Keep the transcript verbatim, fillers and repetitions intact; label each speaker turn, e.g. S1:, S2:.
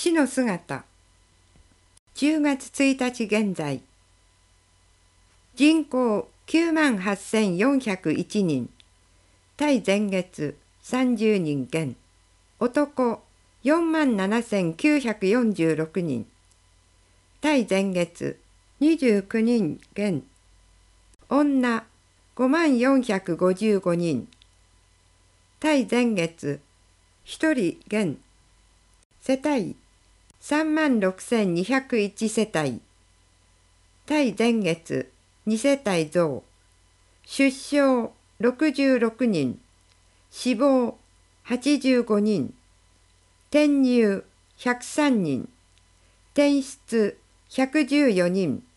S1: 死の姿。じゅうがつついたち現在。人口きゅうまんはっせんよんひゃくいちにん。対前月さんじゅうにん減。男よんまんななせんきゅうひゃくよんじゅうろくにん。対前月にじゅうきゅうにん減。女ごまんよんひゃくごじゅうごにん。対前月ひとり減。世帯さんまんろくせんにひゃくいち世帯。対前月に世帯増。出生ろくじゅうろくにん。死亡はちじゅうごにん。転入ひゃくさんにん。転出ひゃくじゅうよにん。